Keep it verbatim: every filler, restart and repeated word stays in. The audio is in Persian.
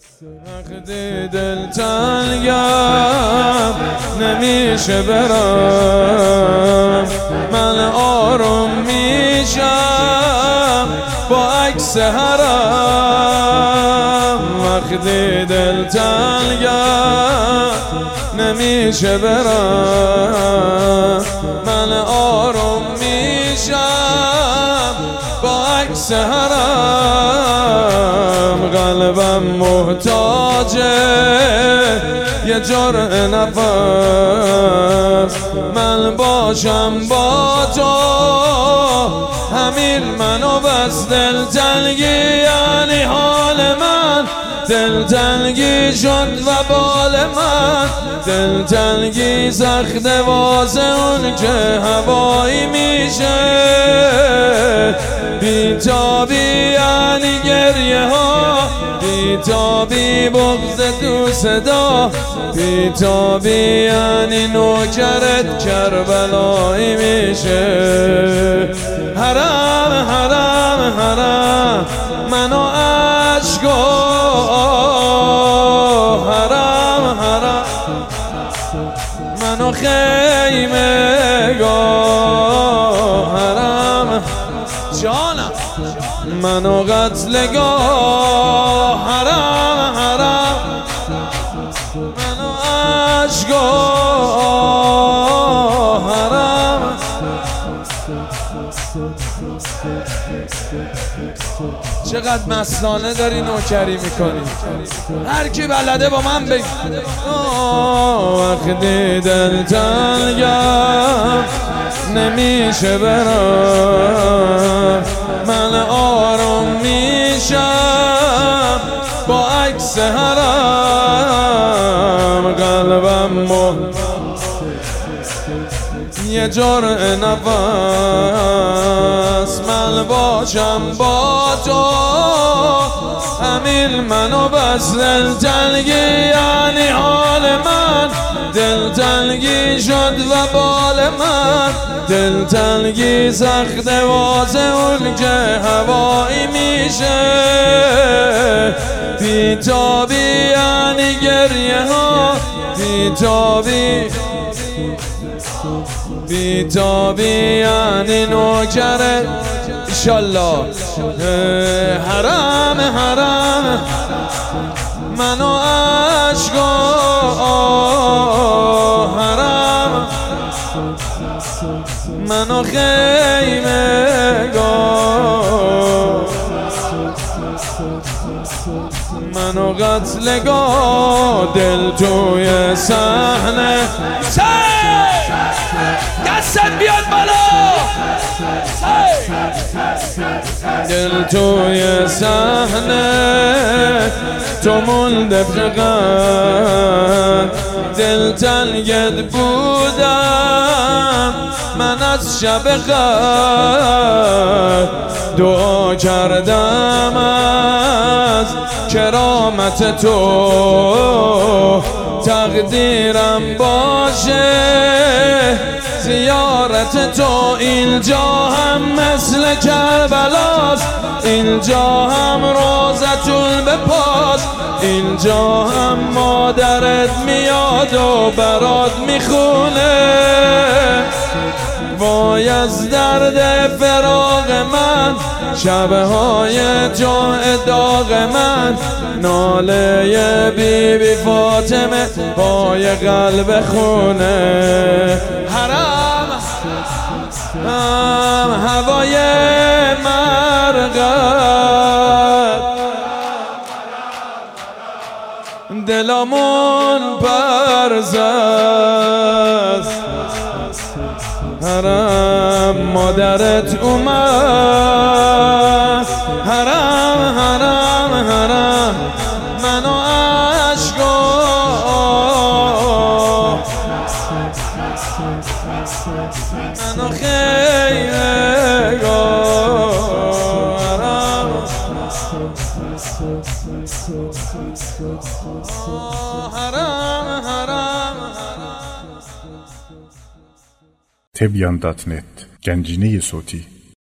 وقتی دل تنگم نمیشه برم، من آروم میشم با عکس حرم. وقتی دل تنگم نمیشه برم، من آروم میشم با عکس حرم. قلبم محتاجه یه جرعه نفس، من باشم با تو همین منو بس. دلتنگی یعنی حال من، دلتنگی شد و بال من. دلتنگی سخت واسه اون که هوایی میشه، بیتابی یعنی گریه ها، بیتابی بغض تو صدا، بیتابی یعنی نوکرت کربلایی میشه. حرم حرم حرم منو عشقا، حرم حرم منو خیمه گاه، حرم جانم منو قتلگاه، حرم حرم منو عشقا، حرم. چقدر مستانه داری نوکری میکنی، هر کی بلده با من بگی. وقتی دل تنگم نمیشه برم، من آروم میشم با عکس حرم. قلبم محتاج یه جرعه نفس، من باشم با تو همین منو بس. دلتنگی یعنی حال من، دلتنگی شد و بال من. دلتنگی سخت واسه اون که هوایی میشه، بیتابی یعنی گریه ها، بیتابی بیتابی یعنی نوکره ایشالله. حرم حرم منو عشقا، حرم منو خیمه گاه، منو قتلگاه. دل توی صحنه، دستت بیاد بالا. دل توی صحنه تو مونده فقط، دل تنگت بودم من از شب قدر. دعا کردم از کرامت تو تقدیرم باشه زیارت تو. اینجا هم مثل کربلاست، اینجا هم روزتون به پاس، اینجا هم مادرت میاد و برات میخونه. وای از درد فراق من، شبهای جمعه داغ من، ناله بی بی فاطمه پای قلب خونه. حرم هم هوای مرغت، دلمون پرزد. حرم مادرت اومد، حرم حرم حرم منو عشقا، منو خیمه گاه، حرم حرم حرم. تبیان دات نت گنجینه صوتی